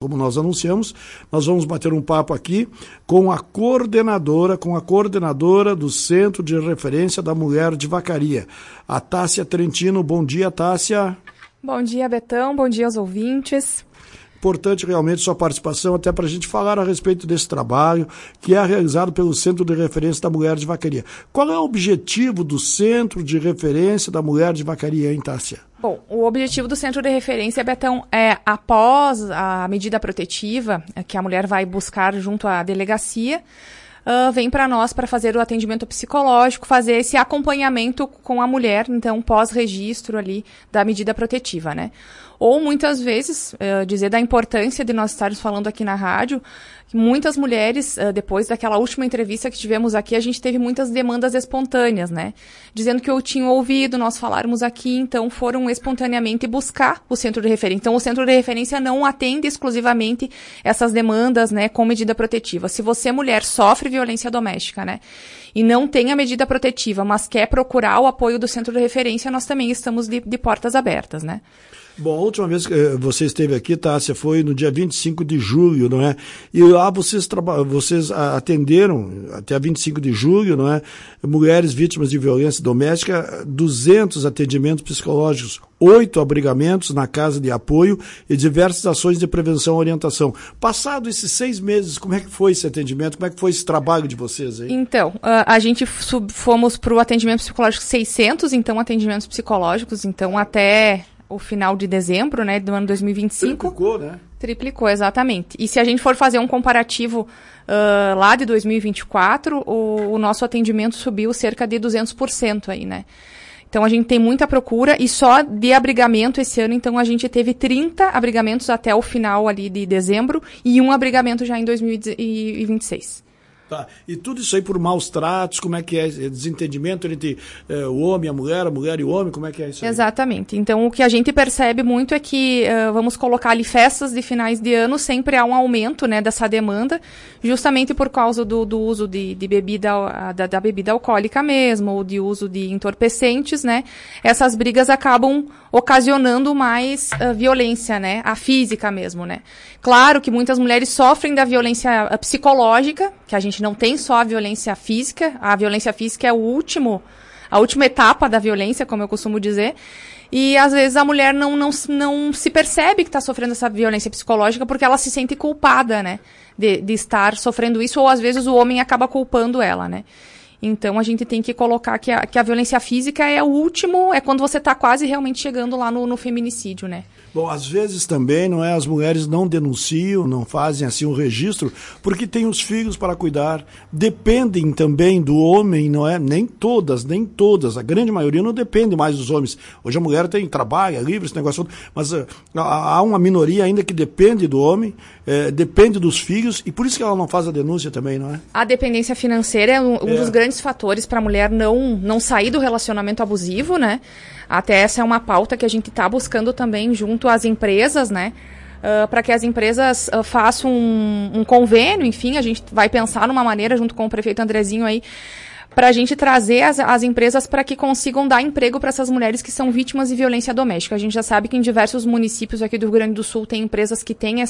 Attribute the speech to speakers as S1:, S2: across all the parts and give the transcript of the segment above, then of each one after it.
S1: Como nós anunciamos, nós vamos bater um papo aqui com a coordenadora do Centro de Referência da Mulher de Vacaria, a Tássia Trentino. Bom dia, Tássia.
S2: Bom dia, Betão. Bom dia aos ouvintes.
S1: Importante realmente sua participação, até para a gente falar a respeito desse trabalho que é realizado pelo Centro de Referência da Mulher de Vacaria. Qual é o objetivo do Centro de Referência da Mulher de Vacaria, hein, Tássia?
S2: Bom, o objetivo do Centro de Referência, Betão, é após a medida protetiva que a mulher vai buscar junto à delegacia, vem para nós para fazer o atendimento psicológico, fazer esse acompanhamento com a mulher, então, pós-registro ali da medida protetiva, né? Ou muitas vezes, dizer da importância de nós estarmos falando aqui na rádio, que muitas mulheres, depois daquela última entrevista que tivemos aqui, a gente teve muitas demandas espontâneas, né? Dizendo que eu tinha ouvido nós falarmos aqui, então foram espontaneamente buscar o Centro de Referência. Então, o Centro de Referência não atende exclusivamente essas demandas, né, com medida protetiva. Se você, mulher, sofre violência doméstica, né, e não tem a medida protetiva, mas quer procurar o apoio do Centro de Referência, nós também estamos de portas abertas, né?
S1: Bom, a última vez que você esteve aqui, Tássia, foi no dia 25 de julho, não é? E lá vocês atenderam, até 25 de julho, não é? Mulheres vítimas de violência doméstica, 200 atendimentos psicológicos, 8 abrigamentos na casa de apoio e diversas ações de prevenção e orientação. Passado esses 6 meses, como é que foi esse atendimento? Como é que foi esse trabalho de vocês aí?
S2: Então, a gente fomos para o atendimento psicológico 600, então, atendimentos psicológicos, então, até o final de dezembro, né, do ano 2025.
S1: Triplicou, né?
S2: Triplicou, exatamente. E se a gente for fazer um comparativo lá de 2024, o nosso atendimento subiu cerca de 200% aí, né? Então, a gente tem muita procura e só de abrigamento esse ano, então, a gente teve 30 abrigamentos até o final ali de dezembro e um abrigamento já em 2026.
S1: Tá. E tudo isso aí por maus tratos, como é que é? Desentendimento entre o homem e a mulher e o homem, como é que é isso aí?
S2: Exatamente. Então, o que a gente percebe muito é que, vamos colocar ali, festas de finais de ano, sempre há um aumento, né, dessa demanda, justamente por causa do uso de bebida, da bebida alcoólica mesmo, ou de uso de entorpecentes, né? Essas brigas acabam ocasionando mais violência, né? A física mesmo, né? Claro que muitas mulheres sofrem da violência psicológica, que a gente não tem só a violência física é a última etapa da violência, como eu costumo dizer, e às vezes a mulher não se percebe que está sofrendo essa violência psicológica porque ela se sente culpada, né, de estar sofrendo isso, ou às vezes o homem acaba culpando ela, né. Então, a gente tem que colocar que a violência física é o último, é quando você está quase realmente chegando lá no feminicídio, né?
S1: Bom, às vezes também, não é, as mulheres não denunciam, não fazem assim um registro, porque têm os filhos para cuidar, dependem também do homem, não é? Nem todas, a grande maioria não depende mais dos homens. Hoje a mulher trabalha, livre, esse negócio todo, mas há uma minoria ainda que depende do homem, depende dos filhos, e por isso que ela não faz a denúncia também, não é?
S2: A dependência financeira é um dos grandes fatores para a mulher não sair do relacionamento abusivo, né? Até essa é uma pauta que a gente está buscando também junto às empresas, né? Para que as empresas façam um convênio, enfim, a gente vai pensar numa maneira junto com o prefeito Andrezinho aí, para a gente trazer as empresas para que consigam dar emprego para essas mulheres que são vítimas de violência doméstica. A gente já sabe que em diversos municípios aqui do Rio Grande do Sul tem empresas que têm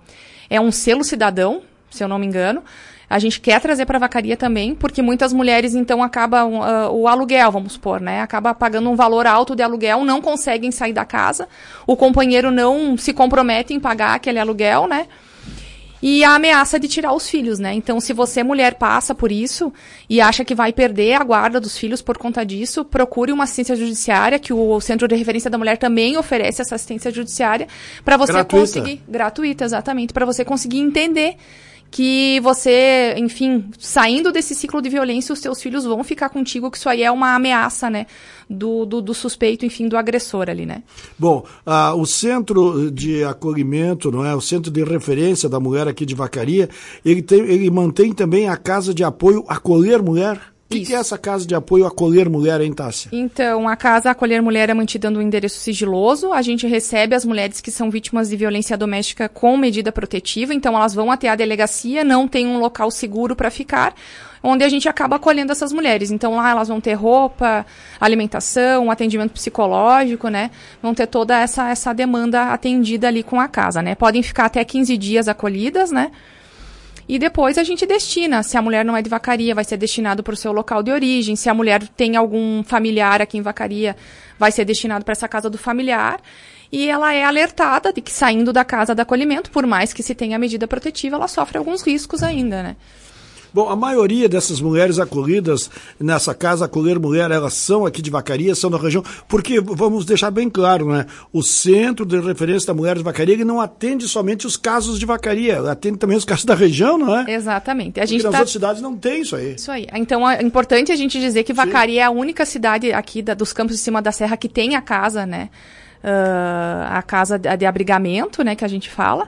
S2: um selo cidadão, se eu não me engano. A gente quer trazer para a Vacaria também, porque muitas mulheres, então, acabam o aluguel, vamos supor, né? Acaba pagando um valor alto de aluguel, não conseguem sair da casa, o companheiro não se compromete em pagar aquele aluguel, né? E a ameaça de tirar os filhos, né? Então, se você, mulher, passa por isso e acha que vai perder a guarda dos filhos por conta disso, procure uma assistência judiciária, que o Centro de Referência da Mulher também oferece essa assistência judiciária, para você conseguir... Gratuita, exatamente, para você conseguir entender que você, enfim, saindo desse ciclo de violência, os seus filhos vão ficar contigo, que isso aí é uma ameaça, né, do suspeito, enfim, do agressor ali, né.
S1: Bom, o Centro de Acolhimento, não é, o Centro de Referência da Mulher aqui de Vacaria, ele mantém também a Casa de Apoio Acolher Mulher? que é essa Casa de Apoio Acolher Mulher, hein, Tássia?
S2: Então, a Casa Acolher Mulher é mantida no endereço sigiloso. A gente recebe as mulheres que são vítimas de violência doméstica com medida protetiva. Então, elas vão até a delegacia, não tem um local seguro para ficar, onde a gente acaba acolhendo essas mulheres. Então, lá elas vão ter roupa, alimentação, atendimento psicológico, né? Vão ter toda essa demanda atendida ali com a casa, né? Podem ficar até 15 dias acolhidas, né? E depois a gente destina. Se a mulher não é de Vacaria, vai ser destinado para o seu local de origem. Se a mulher tem algum familiar aqui em Vacaria, vai ser destinado para essa casa do familiar. E ela é alertada de que, saindo da casa de acolhimento, por mais que se tenha medida protetiva, ela sofre alguns riscos ainda, né?
S1: Bom, a maioria dessas mulheres acolhidas nessa Casa Acolher Mulher, elas são aqui de Vacaria, são da região, porque, vamos deixar bem claro, né? O Centro de Referência da Mulher de Vacaria, ele não atende somente os casos de Vacaria, atende também os casos da região, não é?
S2: Exatamente.
S1: Porque nas outras cidades não tem isso aí.
S2: Isso aí. Então, é importante a gente dizer que Vacaria é a única cidade aqui dos Campos de Cima da Serra que tem a casa, né? A casa de abrigamento, né? Que a gente fala.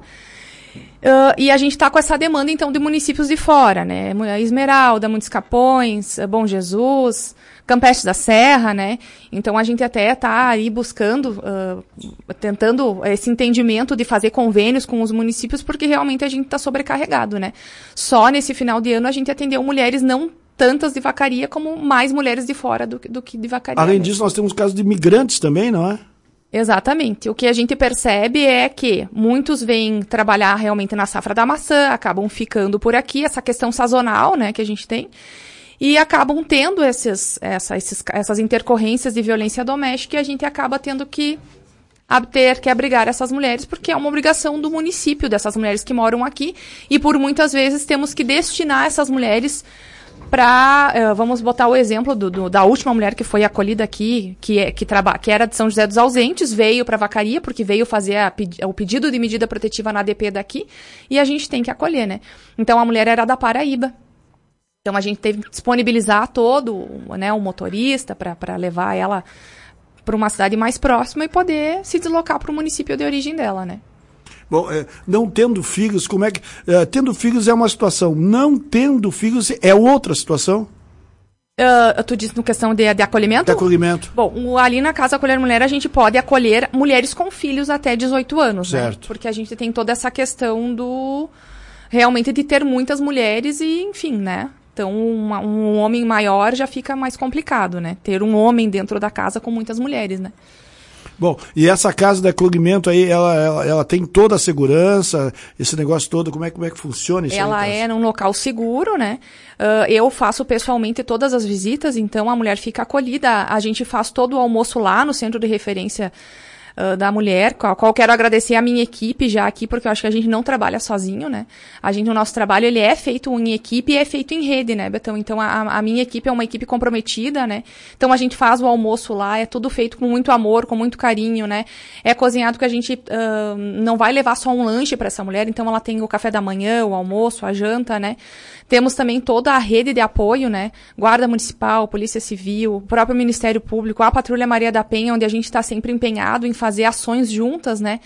S2: E a gente está com essa demanda, então, de municípios de fora, né? Esmeralda, Muitos Capões, Bom Jesus, Campeche da Serra, né? Então, a gente até está aí buscando, tentando esse entendimento de fazer convênios com os municípios, porque realmente a gente está sobrecarregado, né? Só nesse final de ano a gente atendeu mulheres não tantas de Vacaria, como mais mulheres de fora do que de Vacaria.
S1: Além disso, nós temos casos de migrantes também, não é?
S2: Exatamente. O que a gente percebe é que muitos vêm trabalhar realmente na safra da maçã, acabam ficando por aqui, essa questão sazonal, né, que a gente tem, e acabam tendo essas intercorrências de violência doméstica, e a gente acaba tendo que ter que abrigar essas mulheres, porque é uma obrigação do município, dessas mulheres que moram aqui, e por muitas vezes temos que destinar essas mulheres para, vamos botar o exemplo da última mulher que foi acolhida aqui, que era de São José dos Ausentes, veio para Vacaria, porque veio fazer o pedido de medida protetiva na ADP daqui, e a gente tem que acolher, né? Então, a mulher era da Paraíba. Então, a gente teve que disponibilizar todo, né, um motorista para levar ela para uma cidade mais próxima e poder se deslocar para o município de origem dela, né?
S1: Bom, não tendo filhos, como é que... tendo filhos é uma situação, não tendo filhos é outra situação?
S2: Tu disse no questão de acolhimento?
S1: De acolhimento.
S2: Bom, ali na Casa Acolher Mulher a gente pode acolher mulheres com filhos até 18 anos,
S1: certo,
S2: né? Porque a gente tem toda essa questão realmente de ter muitas mulheres e, enfim, né? Então, um homem maior já fica mais complicado, né? Ter um homem dentro da casa com muitas mulheres, né?
S1: Bom, e essa casa de acolhimento aí, ela tem toda a segurança, esse negócio todo, como é que funciona isso?
S2: Ela é num local seguro, né? Eu faço pessoalmente todas as visitas, então a mulher fica acolhida. A gente faz todo o almoço lá no Centro de Referência da Mulher, qual quero agradecer a minha equipe já aqui, porque eu acho que a gente não trabalha sozinho, né? O nosso trabalho, ele é feito em equipe e é feito em rede, né, Betão? Então, a minha equipe é uma equipe comprometida, né? Então, a gente faz o almoço lá, é tudo feito com muito amor, com muito carinho, né? É cozinhado que a gente não vai levar só um lanche para essa mulher, então ela tem o café da manhã, o almoço, a janta, né? Temos também toda a rede de apoio, né? Guarda Municipal, Polícia Civil, o próprio Ministério Público, a Patrulha Maria da Penha, onde a gente está sempre empenhado em fazer ações juntas, né?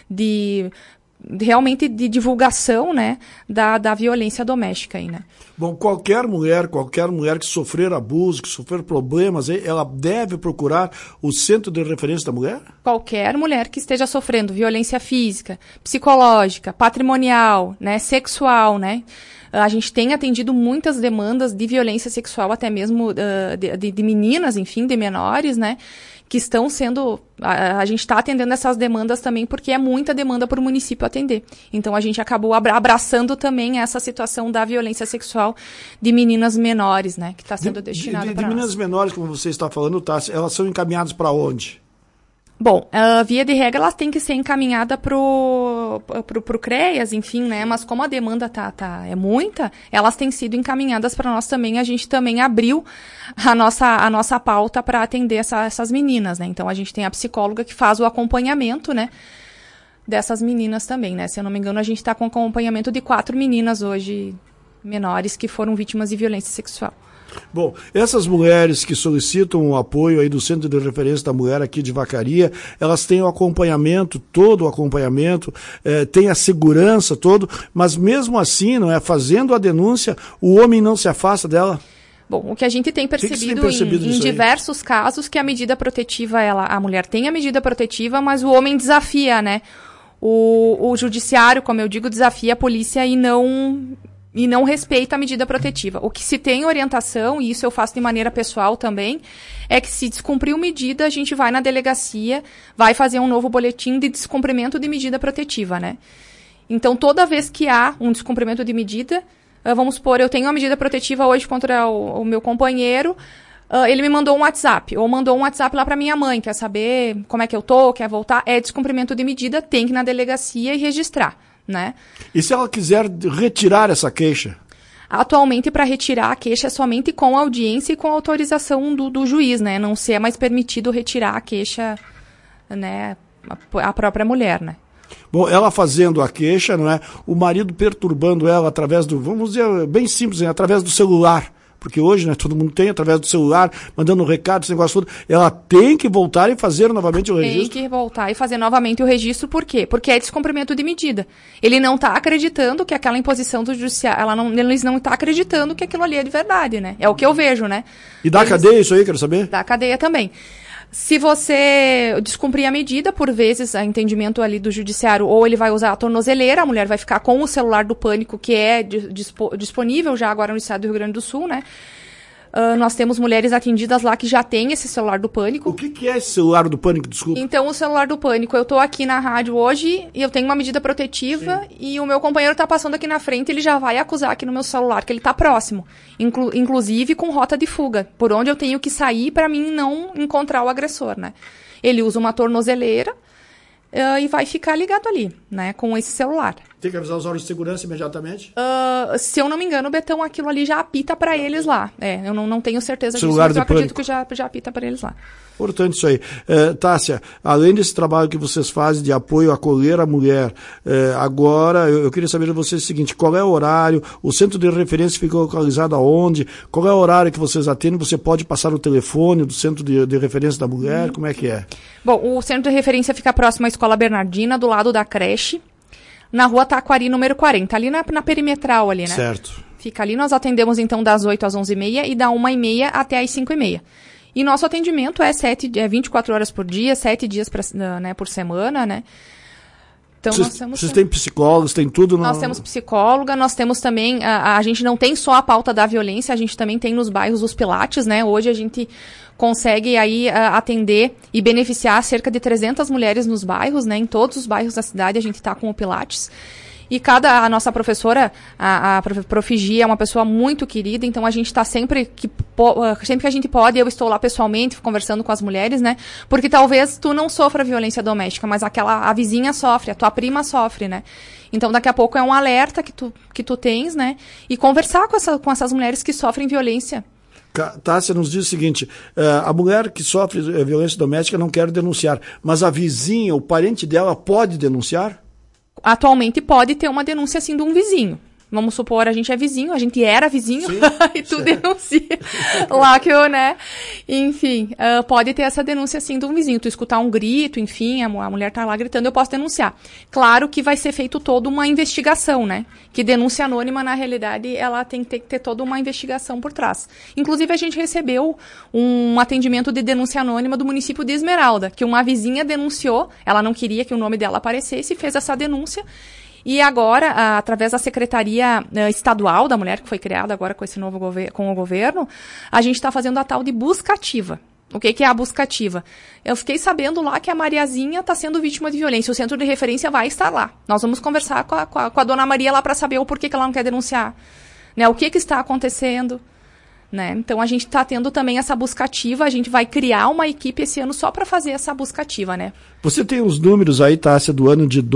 S2: Realmente de divulgação, né? Da violência doméstica aí, né?
S1: Bom, qualquer mulher que sofrer abuso, que sofrer problemas, ela deve procurar o Centro de Referência da Mulher?
S2: Qualquer mulher que esteja sofrendo violência física, psicológica, patrimonial, né? Sexual, né? A gente tem atendido muitas demandas de violência sexual, até mesmo de meninas, enfim, de menores, né? Que estão sendo... A gente está atendendo essas demandas também porque é muita demanda para o município atender. Então, a gente acabou abraçando também essa situação da violência sexual de meninas menores, né? Que está sendo destinada para nós.
S1: De meninas menores, como você está falando, Tássia, elas são encaminhadas para onde?
S2: Bom, via de regra, elas têm que ser encaminhadas pro CREAS, enfim, né? Mas como a demanda é muita, elas têm sido encaminhadas para nós também. A gente também abriu a nossa pauta para atender essas meninas, né? Então, a gente tem a psicóloga que faz o acompanhamento, né? Dessas meninas também, né? Se eu não me engano, a gente está com acompanhamento de 4 meninas hoje, menores, que foram vítimas de violência sexual.
S1: Bom, essas mulheres que solicitam o apoio aí do Centro de Referência da Mulher aqui de Vacaria, elas têm o acompanhamento, todo o acompanhamento, tem a segurança todo, mas mesmo assim, não é, fazendo a denúncia, o homem não se afasta dela?
S2: Bom, o que a gente tem percebido, em diversos casos, que a medida protetiva, a mulher tem a medida protetiva, mas o homem desafia, né? O judiciário, como eu digo, desafia a polícia e não respeita a medida protetiva. O que se tem orientação, e isso eu faço de maneira pessoal também, é que se descumpriu medida, a gente vai na delegacia, vai fazer um novo boletim de descumprimento de medida protetiva, né? Então, toda vez que há um descumprimento de medida, vamos supor, eu tenho uma medida protetiva hoje contra o meu companheiro, ele me mandou um WhatsApp, ou mandou um WhatsApp lá para minha mãe, quer saber como é que eu tô, quer voltar, é descumprimento de medida, tem que ir na delegacia e registrar, né?
S1: E se ela quiser retirar essa queixa?
S2: Atualmente, para retirar a queixa é somente com audiência e com autorização do juiz, né? Não se é mais permitido retirar a queixa, né, a própria mulher, né?
S1: Bom, ela fazendo a queixa, não é? O marido perturbando ela através vamos dizer, bem simples, através do celular. Porque hoje, né, todo mundo tem, através do celular, mandando um recado, esse negócio todo. Ela tem que voltar e fazer novamente o registro?
S2: Tem que voltar e fazer novamente o registro, por quê? Porque é descumprimento de medida. Ele não está acreditando que aquela imposição do judiciário, eles não estão acreditando que aquilo ali é de verdade, né? É o que eu vejo, né?
S1: E dá cadeia isso aí, quero saber?
S2: Dá cadeia também. Se você descumprir a medida, por vezes, a entendimento ali do judiciário, ou ele vai usar a tornozeleira, a mulher vai ficar com o celular do pânico, que é disponível já agora no estado do Rio Grande do Sul, né? Nós temos mulheres atendidas lá que já têm esse celular do pânico.
S1: O que é esse celular do pânico, desculpa?
S2: Então, o celular do pânico, eu tô aqui na rádio hoje e eu tenho uma medida protetiva. Sim. E o meu companheiro tá passando aqui na frente, ele já vai acusar aqui no meu celular que ele tá próximo. Inclusive com rota de fuga, por onde eu tenho que sair para mim não encontrar o agressor, né? Ele usa uma tornozeleira e vai ficar ligado ali, né, com esse celular.
S1: Tem que avisar os órgãos de segurança imediatamente?
S2: Se eu não me engano, Betão, aquilo ali já apita para eles lá. Eu não tenho certeza disso,
S1: celular
S2: mas eu acredito
S1: pânico.
S2: que já apita para eles lá.
S1: Importante isso aí. Tássia, além desse trabalho que vocês fazem de apoio a acolher a mulher, agora eu queria saber de vocês o seguinte, qual é o horário, o centro de referência fica localizado aonde, qual é o horário que vocês atendem, você pode passar o telefone do centro de referência da mulher, como é que é?
S2: Bom, o centro de referência fica próximo à Escola Bernardina, do lado da creche, na rua Taquari, número 40, ali na perimetral ali, né?
S1: Certo.
S2: Fica ali, nós atendemos então das 8 às 11h30 e da 1h30 até às 5h30. E nosso atendimento é 24 horas por dia, 7 dias por semana, né? Então,
S1: vocês têm psicólogos, tem tudo?
S2: Nós temos psicóloga, nós temos também, a gente não tem só a pauta da violência, a gente também tem nos bairros os pilates, né? Hoje a gente consegue aí atender e beneficiar cerca de 300 mulheres nos bairros, né? Em todos os bairros da cidade a gente está com o pilates. E a nossa professora, a Prof. Gia, é uma pessoa muito querida, então a gente está sempre que a gente pode, eu estou lá pessoalmente conversando com as mulheres, né? Porque talvez tu não sofra violência doméstica, mas a vizinha sofre, a tua prima sofre, né? Então daqui a pouco é um alerta que tu tens, né? E conversar com essas mulheres que sofrem violência.
S1: Tássia nos diz o seguinte, a mulher que sofre violência doméstica não quer denunciar, mas a vizinha, o parente dela pode denunciar?
S2: Atualmente pode ter uma denúncia, assim, de um vizinho. Vamos supor, a gente é vizinho, a gente era vizinho, e tu denuncia lá que eu, né? Enfim, pode ter essa denúncia, assim, de um vizinho. Tu escutar um grito, enfim, a mulher tá lá gritando, eu posso denunciar. Claro que vai ser feito toda uma investigação, né? Que denúncia anônima, na realidade, ela tem que ter toda uma investigação por trás. Inclusive, a gente recebeu um atendimento de denúncia anônima do município de Esmeralda, que uma vizinha denunciou, ela não queria que o nome dela aparecesse, fez essa denúncia. E agora, através da Secretaria Estadual da Mulher, que foi criada agora com esse novo com o governo, a gente está fazendo a tal de busca ativa. O que é a busca ativa? Eu fiquei sabendo lá que a Mariazinha está sendo vítima de violência. O centro de referência vai estar lá. Nós vamos conversar com a dona Maria lá para saber o porquê que ela não quer denunciar. Né? O que está acontecendo. Né? Então, a gente está tendo também essa busca ativa, a gente vai criar uma equipe esse ano só para fazer essa busca ativa, né?
S1: Você tem os números aí, Tássia, do ano de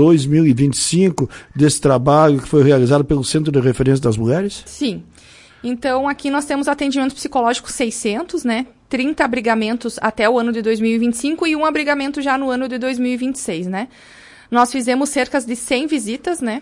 S1: 2025, desse trabalho que foi realizado pelo Centro de Referência das Mulheres?
S2: Sim. Então, aqui nós temos atendimento psicológico 600, né? 30 abrigamentos até o ano de 2025 e um abrigamento já no ano de 2026, né? Nós fizemos cerca de 100 visitas, né?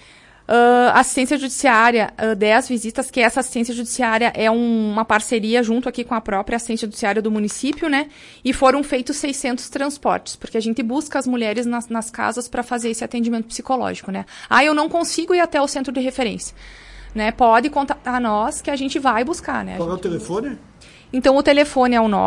S2: Assistência judiciária, 10 visitas, que essa assistência judiciária é uma parceria junto aqui com a própria assistência judiciária do município, né? E foram feitos 600 transportes, porque a gente busca as mulheres nas casas para fazer esse atendimento psicológico, né? Eu não consigo ir até o centro de referência. né, pode contatar nós que a gente vai buscar, né?
S1: Qual é o telefone?
S2: Então, o telefone é o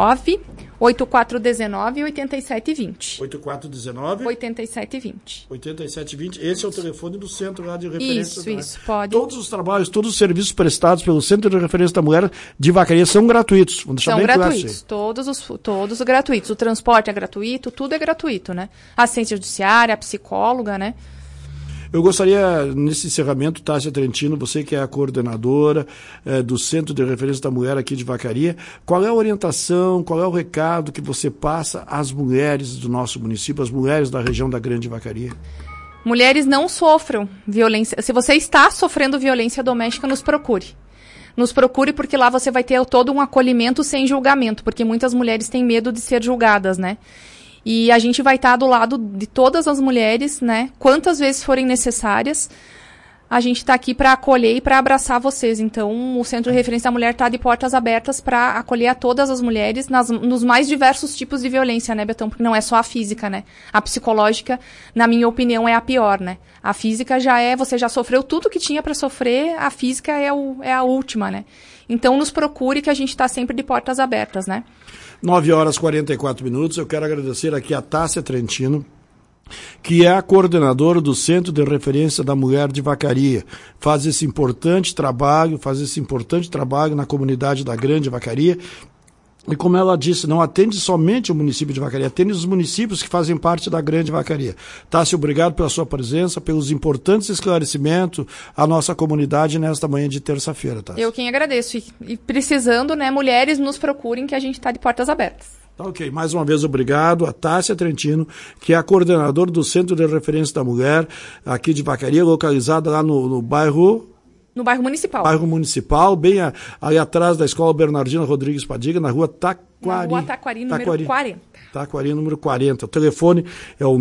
S2: 98419-8720.
S1: 8419?
S2: 8720.
S1: 8720. Esse é o telefone do Centro lá de Referência.
S2: Isso, pode.
S1: Todos os trabalhos, todos os serviços prestados pelo Centro de Referência da Mulher de Vacaria são gratuitos.
S2: São gratuitos, todos gratuitos. O transporte é gratuito, tudo é gratuito, né? Assistência judiciária, psicóloga, né?
S1: Eu gostaria, nesse encerramento, Tássia Trentino, você que é a coordenadora do Centro de Referência da Mulher aqui de Vacaria, qual é a orientação, qual é o recado que você passa às mulheres do nosso município, às mulheres da região da Grande Vacaria?
S2: Mulheres não sofram violência. Se você está sofrendo violência doméstica, nos procure. Nos procure, porque lá você vai ter todo um acolhimento sem julgamento, porque muitas mulheres têm medo de ser julgadas, né? E a gente vai estar do lado de todas as mulheres, né? Quantas vezes forem necessárias, a gente está aqui para acolher e para abraçar vocês. Então, o Centro de Referência da Mulher está de portas abertas para acolher a todas as mulheres nos mais diversos tipos de violência, né, Betão? Porque não é só a física, né? A psicológica, na minha opinião, é a pior, né? A física você já sofreu tudo que tinha para sofrer, a física é a última, né? Então, nos procure que a gente está sempre de portas abertas, né?
S1: 9h44. Eu quero agradecer aqui a Tássia Trentino, que é a coordenadora do Centro de Referência da Mulher de Vacaria. Faz esse importante trabalho na comunidade da Grande Vacaria. E como ela disse, não atende somente o município de Vacaria, atende os municípios que fazem parte da Grande Vacaria. Tássia, obrigado pela sua presença, pelos importantes esclarecimentos à nossa comunidade nesta manhã de terça-feira, Tássia.
S2: Eu quem agradeço. E precisando, né, mulheres, nos procurem que a gente está de portas abertas.
S1: Tá, ok. Mais uma vez, obrigado a Tássia Trentino, que é a coordenadora do Centro de Referência da Mulher aqui de Vacaria, localizada lá no bairro...
S2: No bairro Municipal.
S1: Bairro Municipal, bem ali atrás da Escola Bernardina Rodrigues Padiga, na rua Taquari.
S2: Na rua Taquari, número 40.
S1: Taquari, número 40. O telefone é o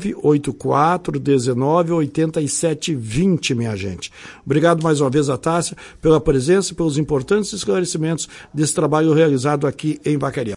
S1: 984-19-8720, minha gente. Obrigado mais uma vez a Tássia pela presença e pelos importantes esclarecimentos desse trabalho realizado aqui em Vacaria.